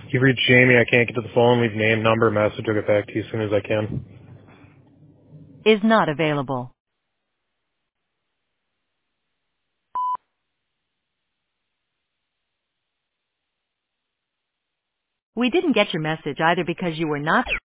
You've reached Jamie. I can't get to the phone. Leave name, number, message. I'll get back to you as soon as I can. Is not available. We didn't get your message either because you were not